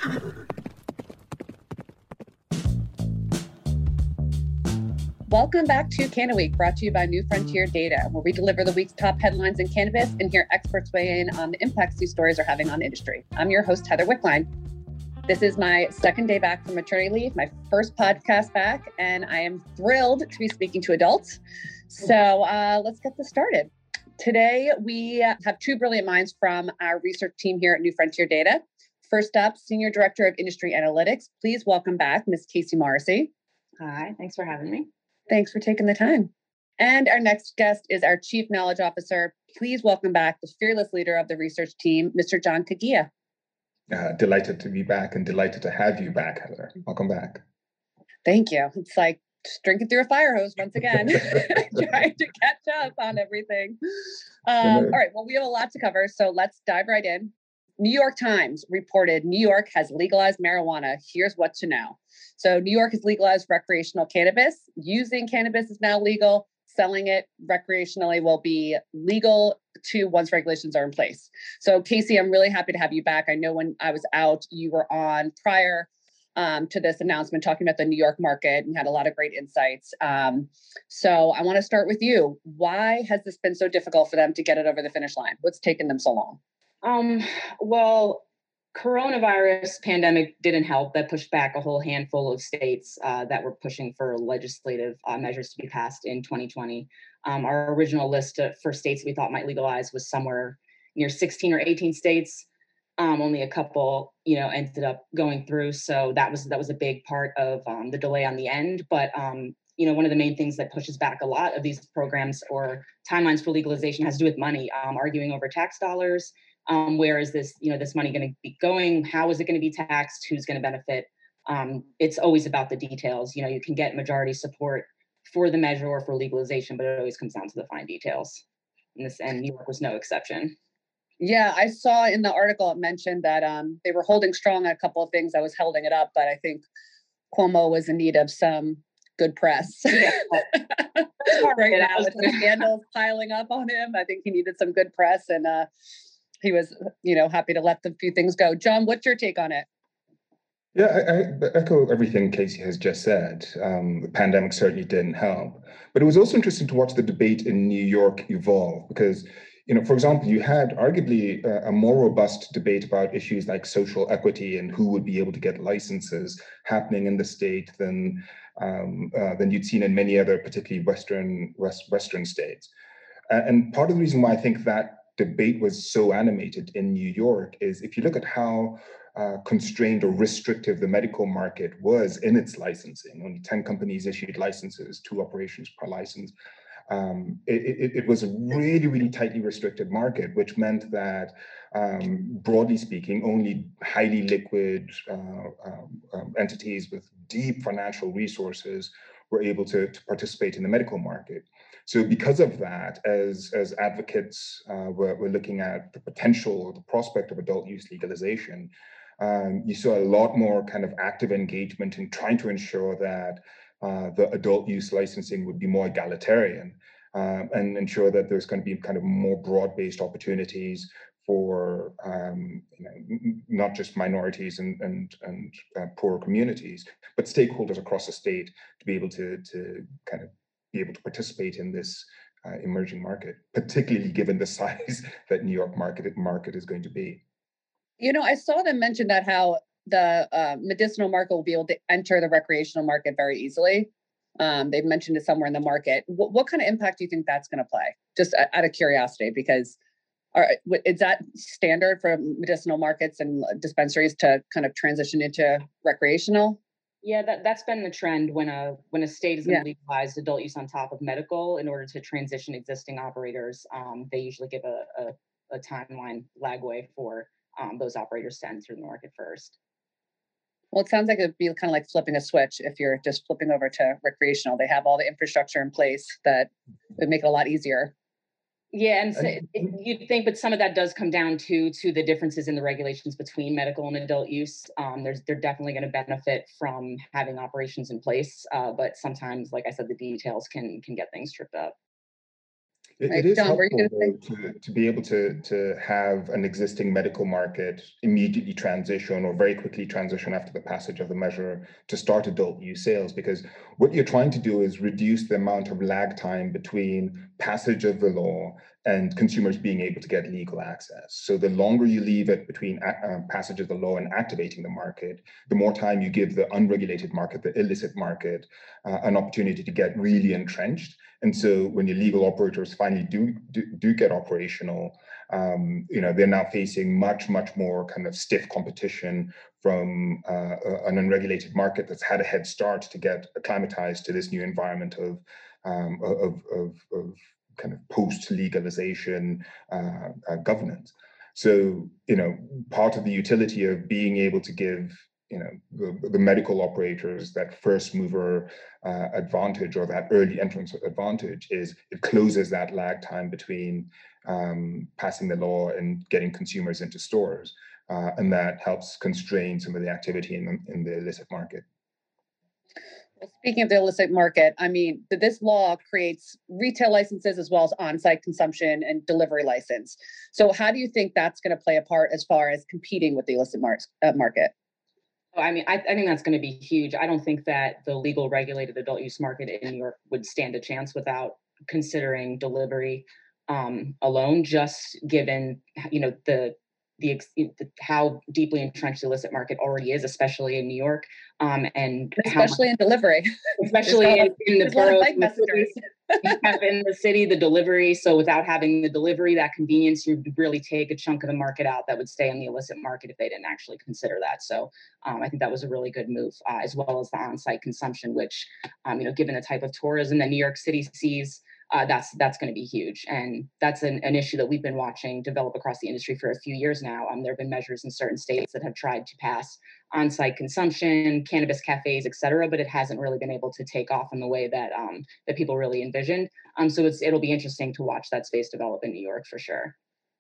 Welcome back to Canna Week, brought to you by New Frontier Data, where we deliver the week's top headlines in cannabis and hear experts weigh in on the impacts these stories are having on the industry. I'm your host, Heather Wickline. This is my second day back from maternity leave, my first podcast back, and I am thrilled to be speaking to adults. So let's get this started. Today, we have two brilliant minds from our research team here at New Frontier Data. First up, Senior Director of Industry Analytics. Please welcome back Ms. Casey Morrissey. Hi, thanks for having me. Thanks for taking the time. And our next guest is our Chief Knowledge Officer. Please welcome back the fearless leader of the research team, Mr. John Kagia. Delighted to be back and delighted to have you back, Heather. Welcome back. Thank you. It's like just drinking through a fire hose once again, trying to catch up on everything. All right, well, we have a lot to cover, so let's dive right in. New York Times reported New York has legalized marijuana. Here's what to know. So New York has legalized recreational cannabis. Using cannabis is now legal. Selling it recreationally will be legal too once regulations are in place. So Casey, I'm really happy to have you back. I know when I was out, you were on prior to this announcement talking about the New York market and had a lot of great insights. So I want to start with you. Why has this been so difficult for them to get it over the finish line? What's taken them so long? Well, coronavirus pandemic didn't help. That pushed back a whole handful of states that were pushing for legislative measures to be passed in 2020. Our original list for states we thought might legalize was somewhere near 16 or 18 states. Only a couple, ended up going through. So that was a big part of the delay on the end. But one of the main things that pushes back a lot of these programs or timelines for legalization has to do with money, arguing over tax dollars. Where is this money going to be going? How is it going to be taxed? Who's going to benefit? It's always about the details. You can get majority support for the measure or for legalization, but it always comes down to the fine details. And New York was no exception. Yeah, I saw in the article it mentioned that they were holding strong on a couple of things. I was holding it up, but I think Cuomo was in need of some good press. Yeah. Right now, with the scandals piling up on him, I think he needed some good press, and he was, happy to let the few things go. John, what's your take on it? Yeah, I echo everything Casey has just said. The pandemic certainly didn't help, but it was also interesting to watch the debate in New York evolve because, for example, you had arguably a more robust debate about issues like social equity and who would be able to get licenses happening in the state than you'd seen in many other, particularly Western states. And part of the reason why I think that debate was so animated in New York is if you look at how constrained or restrictive the medical market was in its licensing, only 10 companies issued licenses, 2 operations per license. It was a really, really tightly restricted market, which meant that, broadly speaking, only highly liquid entities with deep financial resources were able to participate in the medical market. So because of that, as advocates were looking at the potential or the prospect of adult use legalization, you saw a lot more kind of active engagement in trying to ensure that the adult use licensing would be more egalitarian and ensure that there's going to be kind of more broad-based opportunities for not just minorities and poorer communities, but stakeholders across the state to be able to kind of be able to participate in this emerging market, particularly given the size that New York market is going to be. I saw them mention that how the medicinal market will be able to enter the recreational market very easily. They've mentioned it somewhere in the market. What kind of impact do you think that's going to play? Just out of curiosity, because is that standard for medicinal markets and dispensaries to kind of transition into recreational? Yeah, that's been the trend when a state is going to legalize adult use on top of medical in order to transition existing operators. They usually give a timeline lagway for those operators to enter the market first. Well, it sounds like it'd be kind of like flipping a switch if you're just flipping over to recreational. They have all the infrastructure in place that would make it a lot easier. Yeah, and so you'd think, but some of that does come down to the differences in the regulations between medical and adult use. They're definitely going to benefit from having operations in place, but sometimes, like I said, the details can get things tripped up. It is John, were you helpful going though, to be able to have an existing medical market immediately transition or very quickly transition after the passage of the measure to start adult use sales, because what you're trying to do is reduce the amount of lag time between passage of the law and consumers being able to get legal access. So the longer you leave it between passage of the law and activating the market, the more time you give the unregulated market, the illicit market, an opportunity to get really entrenched. And so when your legal operators finally do get operational, they're now facing much more kind of stiff competition from an unregulated market that's had a head start to get acclimatized to this new environment of kind of post-legalization governance. So, part of the utility of being able to give the medical operators that first mover advantage or that early entrance advantage is it closes that lag time between passing the law and getting consumers into stores, and that helps constrain some of the activity in the illicit market. Well, speaking of the illicit market, I mean, this law creates retail licenses as well as on-site consumption and delivery license. So how do you think that's going to play a part as far as competing with the illicit market? I mean, I think that's going to be huge. I don't think that the legal regulated adult use market in New York would stand a chance without considering delivery alone, just given, how deeply entrenched the illicit market already is, especially in New York, and especially in delivery, especially in the boroughs, in the city, the delivery. So without having the delivery, that convenience, you really take a chunk of the market out that would stay in the illicit market if they didn't actually consider that. So I think that was a really good move, as well as the on-site consumption, which, given the type of tourism that New York City sees, that's going to be huge. And that's an issue that we've been watching develop across the industry for a few years now. There have been measures in certain states that have tried to pass on-site consumption, cannabis cafes, et cetera, but it hasn't really been able to take off in the way that that people really envisioned. So it'll be interesting to watch that space develop in New York for sure.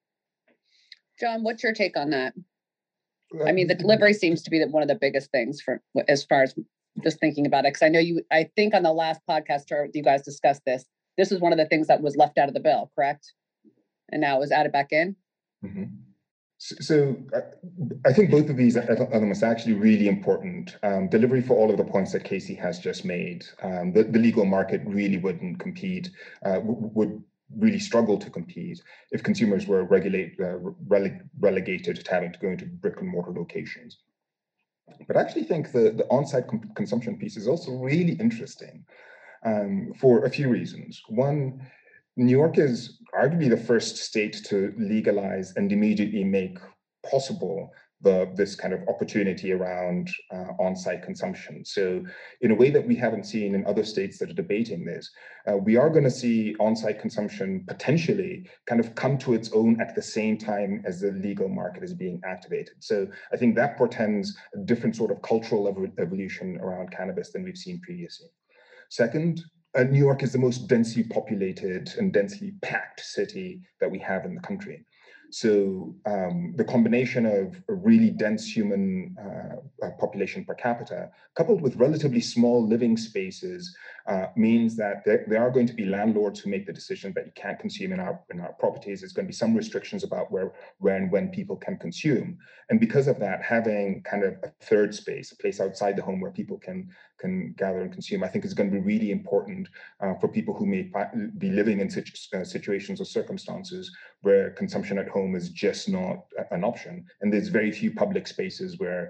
John, what's your take on that? I mean, the delivery seems to be one of the biggest things for as far as just thinking about it. Because I think on the last podcast you guys discussed this. This is one of the things that was left out of the bill, correct? And now it was added back in? Mm-hmm. So I think both of these elements are actually really important. Delivery for all of the points that Casey has just made. The legal market really wouldn't compete, would really struggle to compete if consumers were relegated to having to go into brick and mortar locations. But I actually think the on-site consumption piece is also really interesting. For a few reasons. One, New York is arguably the first state to legalize and immediately make possible this kind of opportunity around on-site consumption. So in a way that we haven't seen in other states that are debating this, we are going to see on-site consumption potentially kind of come to its own at the same time as the legal market is being activated. So I think that portends a different sort of cultural evolution around cannabis than we've seen previously. Second, New York is the most densely populated and densely packed city that we have in the country. So the combination of a really dense human population per capita, coupled with relatively small living spaces, means that there are going to be landlords who make the decision that you can't consume in our properties. There's going to be some restrictions about where and when people can consume. And because of that, having kind of a third space, a place outside the home where people can gather and consume, I think is going to be really important for people who may be living in situations or circumstances where consumption at home is just not an option. And there's very few public spaces where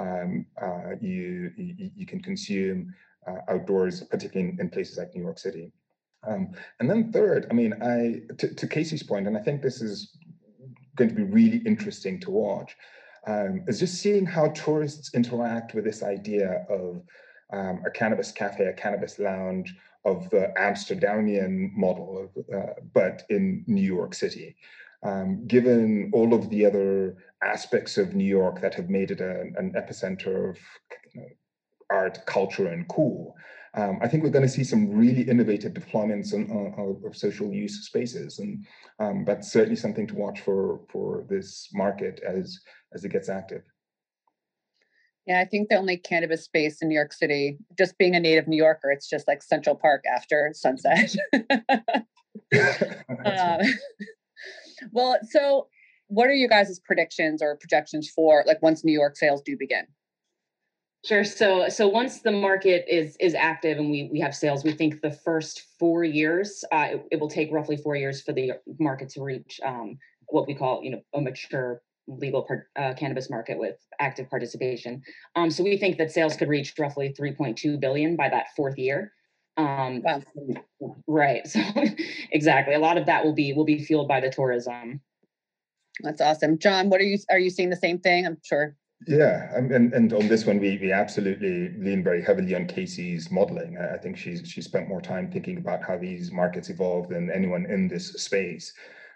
you can consume outdoors, particularly in places like New York City. And then third, I mean, to Casey's point, and I think this is going to be really interesting to watch, is just seeing how tourists interact with this idea of a cannabis cafe, a cannabis lounge, of the Amsterdamian model, but in New York City. Given all of the other aspects of New York that have made it an epicenter of art, culture, and cool, I think we're going to see some really innovative deployments of social use spaces, and that's certainly something to watch for this market as it gets active. Yeah, I think the only cannabis space in New York City, just being a native New Yorker, it's just like Central Park after sunset. Well, so what are you guys' predictions or projections for like once New York sales do begin? Sure. So once the market is active and we have sales, we think the first 4 years, it will take roughly 4 years for the market to reach what we call, a mature legal cannabis market with active participation. So we think that sales could reach roughly 3.2 billion by that fourth year. Wow, Right. So exactly, a lot of that will be fueled by the tourism. that's awesome. John, are you seeing the same thing? I'm sure. Yeah, and on this one, we absolutely lean very heavily on Casey's modeling. I think she spent more time thinking about how these markets evolve than anyone in this space.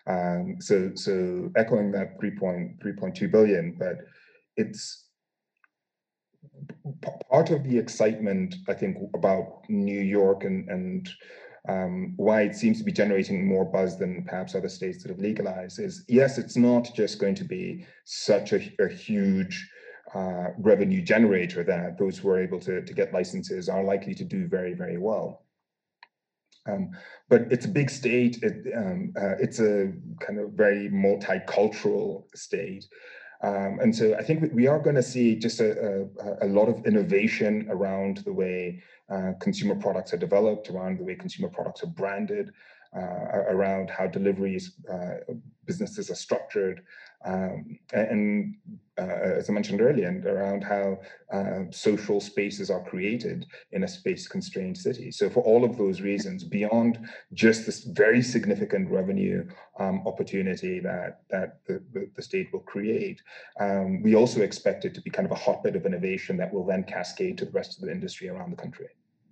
So echoing that 3.2 billion, but it's part of the excitement, I think, about New York and why it seems to be generating more buzz than perhaps other states that have legalized is, yes, it's not just going to be such a huge revenue generator that those who are able to get licenses are likely to do very, very well. But it's a big state. It's a kind of very multicultural state. And so I think we are going to see just a lot of innovation around the way consumer products are developed, around the way consumer products are branded, around how deliveries businesses are structured, and as I mentioned earlier, and around how social spaces are created in a space-constrained city. So for all of those reasons, beyond just this very significant revenue opportunity that the state will create, we also expect it to be kind of a hotbed of innovation that will then cascade to the rest of the industry around the country.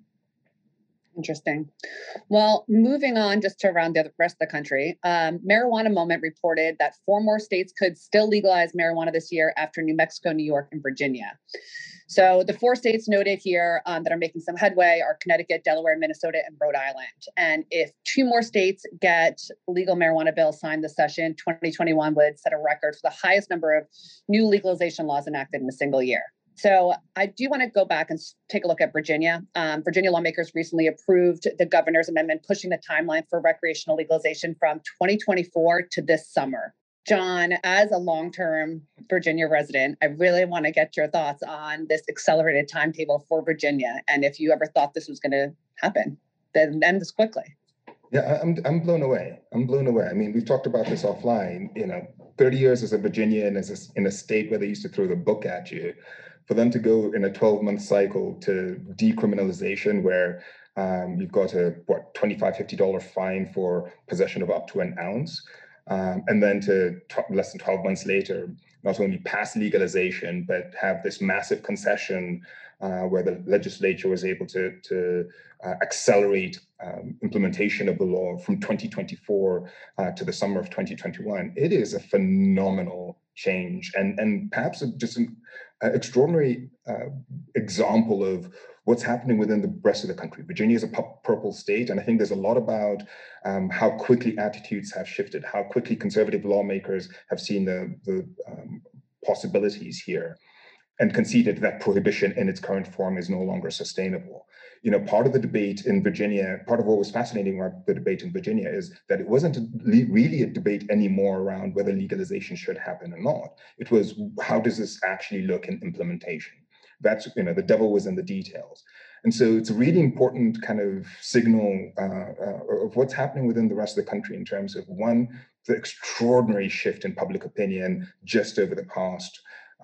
Interesting. Well, moving on just to around the rest of the country, Marijuana Moment reported that 4 more states could still legalize marijuana this year after New Mexico, New York, and Virginia. So the 4 states noted here that are making some headway are Connecticut, Delaware, Minnesota, and Rhode Island. And if 2 more states get legal marijuana bills signed this session, 2021 would set a record for the highest number of new legalization laws enacted in a single year. So I do want to go back and take a look at Virginia. Virginia lawmakers recently approved the governor's amendment pushing the timeline for recreational legalization from 2024 to this summer. John, as a long-term Virginia resident, I really want to get your thoughts on this accelerated timetable for Virginia, and if you ever thought this was going to happen, then end this quickly. Yeah, I'm blown away. I'm blown away. I mean, we've talked about this offline. 30 years as a Virginian, in a state where they used to throw the book at you, for them to go in a 12-month cycle to decriminalization, where you've got a $25, $50 fine for possession of up to an ounce, and then to less than 12 months later, not only pass legalization, but have this massive concession where the legislature was able to accelerate implementation of the law from 2024 to the summer of 2021. It is a phenomenal change, and perhaps just an extraordinary example of what's happening within the rest of the country. Virginia is a purple state, and I think there's a lot about how quickly attitudes have shifted, how quickly conservative lawmakers have seen the possibilities here, and conceded that prohibition in its current form is no longer sustainable. Part of the debate in Virginia, part of what was fascinating about the debate in Virginia is that it wasn't really a debate anymore around whether legalization should happen or not. It was, how does this actually look in implementation? That's, the devil was in the details. And so it's a really important kind of signal of what's happening within the rest of the country in terms of, one, the extraordinary shift in public opinion just over the past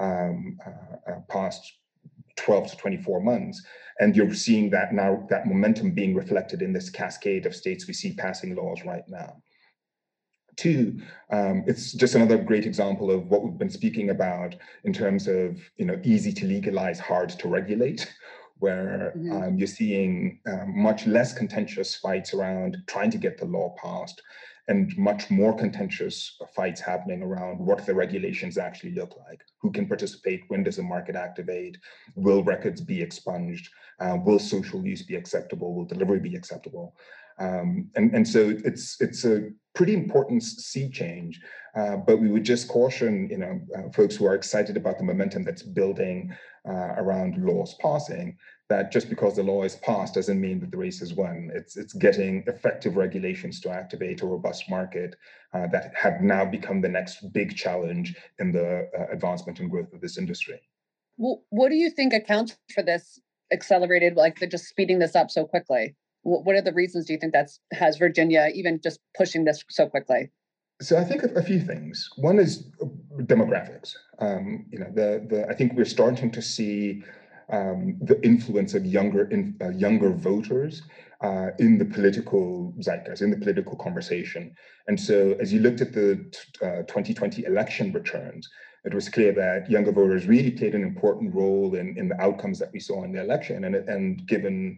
12 to 24 months. And you're seeing that now, that momentum being reflected in this cascade of states we see passing laws right now. 2, it's just another great example of what we've been speaking about in terms of, easy to legalize, hard to regulate, where you're seeing much less contentious fights around trying to get the law passed, and much more contentious fights happening around what the regulations actually look like. Who can participate? When does the market activate? Will records be expunged? Will social use be acceptable? Will delivery be acceptable? And so it's a pretty important sea change. But we would just caution, folks who are excited about the momentum that's building around laws passing, that just because the law is passed doesn't mean that the race is won. It's getting effective regulations to activate a robust market that have now become the next big challenge in the advancement and growth of this industry. Well, what do you think accounts for this accelerated, like the just speeding this up so quickly? What are the reasons do you think has Virginia even just pushing this so quickly? So I think a few things. One is demographics. I think we're starting to see the influence of younger voters in the political zeitgeist, in the political conversation. And so as you looked at the 2020 election returns, it was clear that younger voters really played an important role in the outcomes that we saw in the election. And given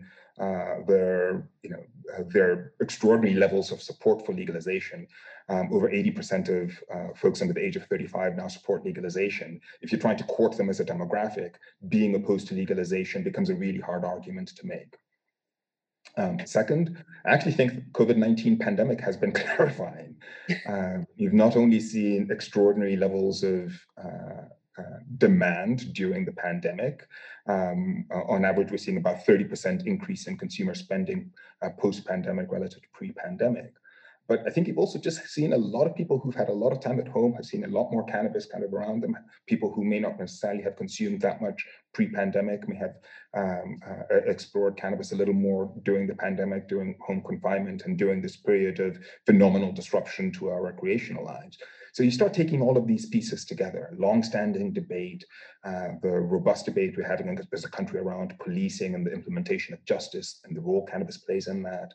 their extraordinary levels of support for legalization, over 80% of folks under the age of 35 now support legalization. If you're trying to court them as a demographic, being opposed to legalization becomes a really hard argument to make. Second, I actually think the COVID-19 pandemic has been clarifying. You've not only seen extraordinary levels of demand during the pandemic. On average, we're seeing about 30% increase in consumer spending post-pandemic relative to pre-pandemic. But I think you've also just seen a lot of people who've had a lot of time at home have seen a lot more cannabis kind of around them. People who may not necessarily have consumed that much pre-pandemic may have explored cannabis a little more during the pandemic, during home confinement, and during this period of phenomenal disruption to our recreational lives. So you start taking all of these pieces together, long-standing debate, the robust debate we're having as a country around policing and the implementation of justice and the role cannabis plays in that,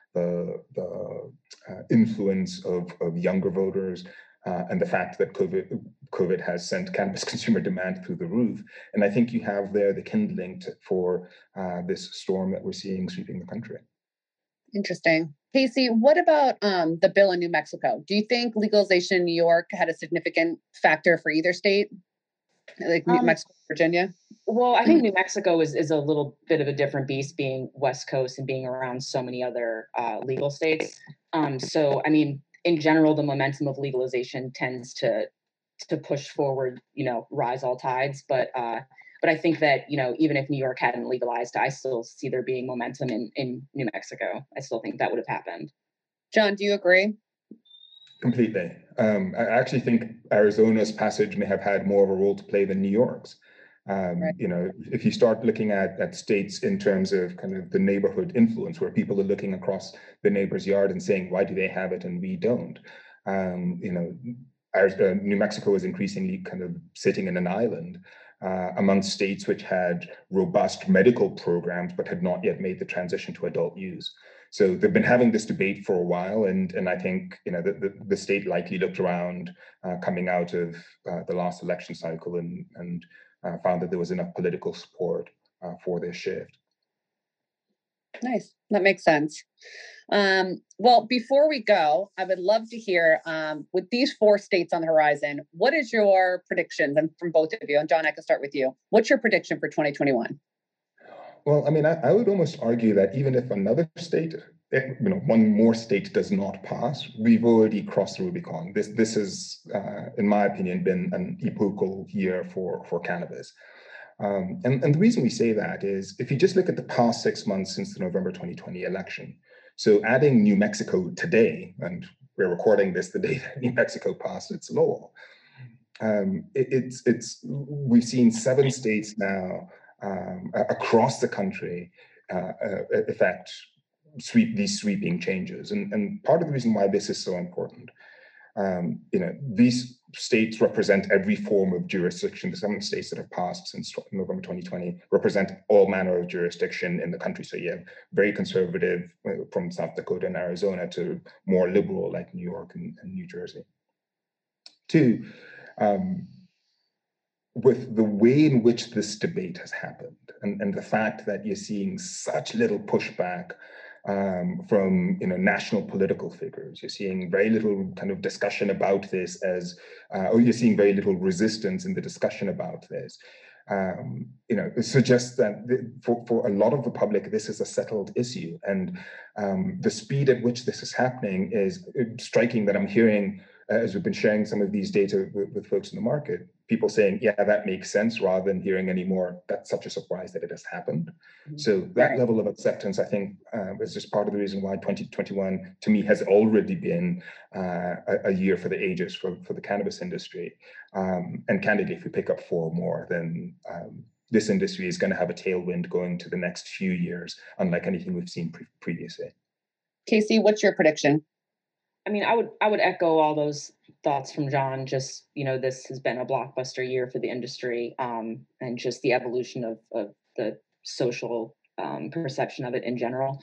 the influence of younger voters, and the fact that COVID has sent cannabis consumer demand through the roof. And I think you have there the kindling for this storm that we're seeing sweeping the country. Interesting. Casey, what about the bill in New Mexico? Do you think legalization in New York had a significant factor for either state, like New Mexico, Virginia? Well, I think New Mexico is a little bit of a different beast, being West Coast and being around so many other legal states. So, I mean, in general, the momentum of legalization tends to push forward, rise all tides. But I think that, even if New York hadn't legalized, I still see there being momentum in New Mexico. I still think that would have happened. John, do you agree? Completely. I actually think Arizona's passage may have had more of a role to play than New York's. Right. If you start looking at states in terms of kind of the neighborhood influence, where people are looking across the neighbor's yard and saying, why do they have it and we don't? New Mexico is increasingly kind of sitting in an island among states which had robust medical programs but had not yet made the transition to adult use. So they've been having this debate for a while, and I think the state likely looked around coming out of the last election cycle and found that there was enough political support for this shift. Nice. That makes sense. Well, before we go, I would love to hear, with these 4 states on the horizon, what is your predictions? And from both of you, and John, I can start with you. What's your prediction for 2021? Well, I mean, I would almost argue that even if another state, one more state does not pass, we've already crossed the Rubicon. This has, in my opinion, been an epochal year for cannabis. And the reason we say that is if you just look at the past 6 months since the November 2020 election, so adding New Mexico today, and we're recording this the day that New Mexico passed its law, we've seen 7 states now across the country effect these sweeping changes. And part of the reason why this is so important, these states represent every form of jurisdiction. The 7 states that have passed since November 2020 represent all manner of jurisdiction in the country. So you have very conservative from South Dakota and Arizona to more liberal like New York and New Jersey. 2, with the way in which this debate has happened and the fact that you're seeing such little pushback from national political figures, you're seeing very little kind of discussion about this or you're seeing very little resistance in the discussion about this. it suggests that for a lot of the public, this is a settled issue. And the speed at which this is happening is striking. That I'm hearing, as we've been sharing some of these data with folks in the market, people saying, yeah, that makes sense, rather than hearing any more, that's such a surprise that it has happened. So that level of acceptance, I think, is just part of the reason why 2021, to me, has already been a year for the ages for the cannabis industry. And candidly, if we pick up 4 more, then this industry is going to have a tailwind going to the next few years, unlike anything we've seen previously. Casey, what's your prediction? I mean, I would echo all those thoughts from John. Just, this has been a blockbuster year for the industry, and just the evolution of the social perception of it in general.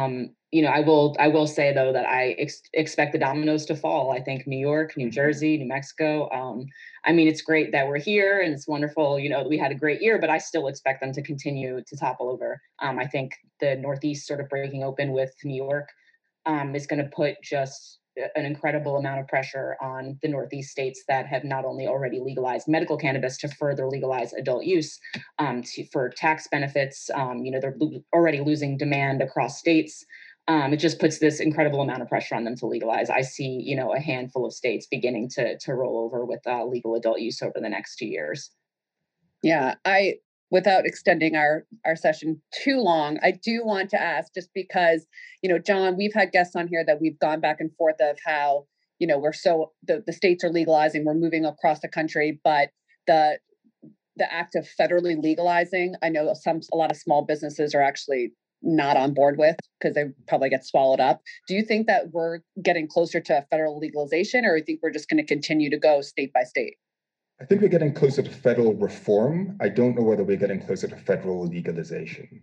I will say though that I expect the dominoes to fall. I think New York, New Jersey, New Mexico. I mean, it's great that we're here, and it's wonderful, that we had a great year, but I still expect them to continue to topple over. I think the Northeast sort of breaking open with New York is going to put just an incredible amount of pressure on the Northeast states that have not only already legalized medical cannabis to further legalize adult use for tax benefits. They're already losing demand across states. It just puts this incredible amount of pressure on them to legalize. I see, a handful of states beginning to roll over with legal adult use over the next 2 years. Yeah, without extending our session too long, I do want to ask, just because, John, we've had guests on here that we've gone back and forth of how, we're the states are legalizing, we're moving across the country, but the act of federally legalizing, I know a lot of small businesses are actually not on board with, because they probably get swallowed up. Do you think that we're getting closer to federal legalization, or do you think we're just going to continue to go state by state? I think we're getting closer to federal reform. I don't know whether we're getting closer to federal legalization.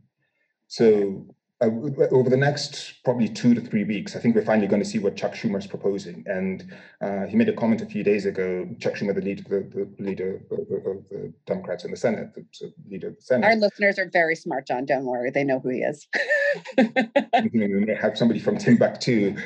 So over the next probably 2 to 3 weeks, I think we're finally going to see what Chuck Schumer is proposing. And he made a comment a few days ago, Chuck Schumer, the leader of the Democrats in the Senate, the leader of the Senate. Our listeners are very smart, John. Don't worry. They know who he is. We may have somebody from Timbuktu.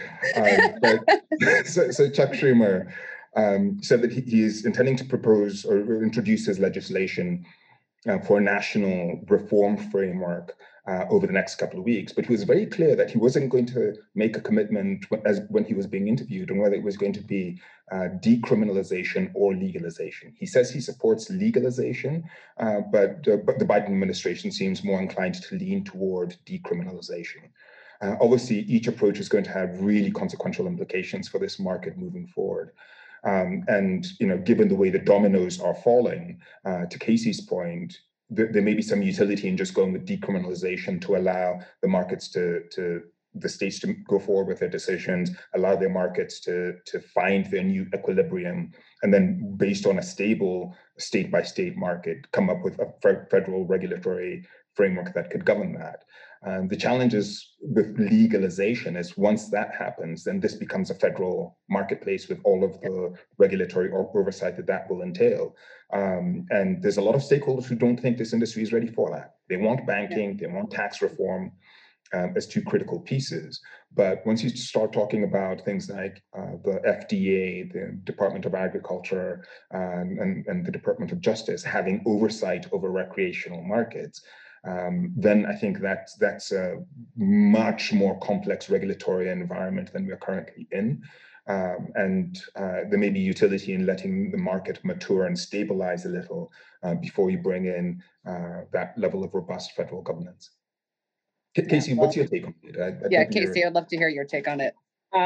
So Chuck Schumer said that he is intending to propose or introduce his legislation for a national reform framework over the next couple of weeks. But he was very clear that he wasn't going to make a commitment when he was being interviewed on whether it was going to be decriminalization or legalization. He says he supports legalization, but the Biden administration seems more inclined to lean toward decriminalization. Obviously, each approach is going to have really consequential implications for this market moving forward. And given the way the dominoes are falling, to Casey's point, there may be some utility in just going with decriminalization to allow the markets the states to go forward with their decisions, allow their markets to find their new equilibrium, and then based on a stable state-by-state market, come up with a federal regulatory framework that could govern that. The challenges with legalization is once that happens, then this becomes a federal marketplace with all of the regulatory oversight that will entail. And there's a lot of stakeholders who don't think this industry is ready for that. They want banking, they want tax reform as 2 critical pieces. But once you start talking about things like the FDA, the Department of Agriculture, and the Department of Justice having oversight over recreational markets, then I think that's a much more complex regulatory environment than we're currently in. And there may be utility in letting the market mature and stabilize a little before you bring in that level of robust federal governance. Casey, what's your take on it? Casey, I'd love to hear your take on it.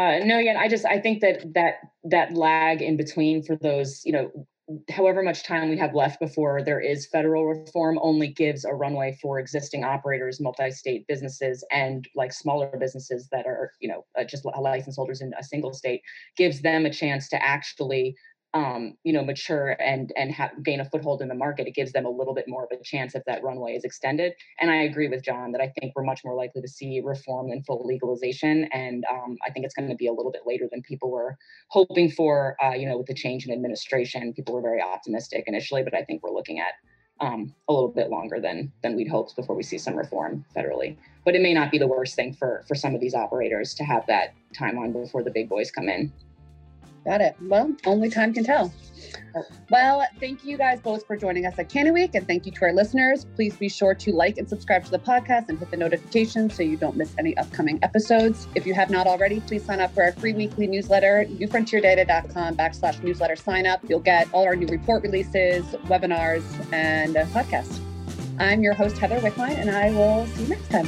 I think that lag in between for those, however much time we have left before there is federal reform only gives a runway for existing operators, multi-state businesses, and like smaller businesses that are, just license holders in a single state, gives them a chance to actually, mature and gain a foothold in the market. It gives them a little bit more of a chance if that runway is extended. And I agree with John that I think we're much more likely to see reform than full legalization. And I think it's going to be a little bit later than people were hoping for, with the change in administration. People were very optimistic initially, but I think we're looking at a little bit longer than we'd hoped before we see some reform federally. But it may not be the worst thing for some of these operators to have that timeline before the big boys come in. Got it. Well, only time can tell. Well, thank you guys both for joining us at Canny Week, and thank you to our listeners. Please be sure to like and subscribe to the podcast and hit the notifications so you don't miss any upcoming episodes. If you have not already, please sign up for our free weekly newsletter, newfrontierdata.com/newsletter sign up. You'll get all our new report releases, webinars, and podcasts. I'm your host, Heather Wickline, and I will see you next time.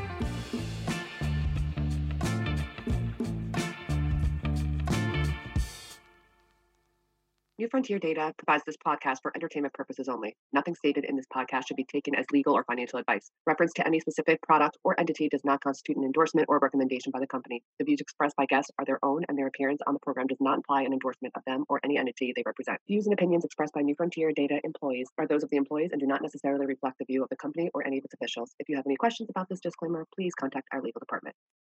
New Frontier Data provides this podcast for entertainment purposes only. Nothing stated in this podcast should be taken as legal or financial advice. Reference to any specific product or entity does not constitute an endorsement or recommendation by the company. The views expressed by guests are their own, and their appearance on the program does not imply an endorsement of them or any entity they represent. Views and opinions expressed by New Frontier Data employees are those of the employees and do not necessarily reflect the view of the company or any of its officials. If you have any questions about this disclaimer, please contact our legal department.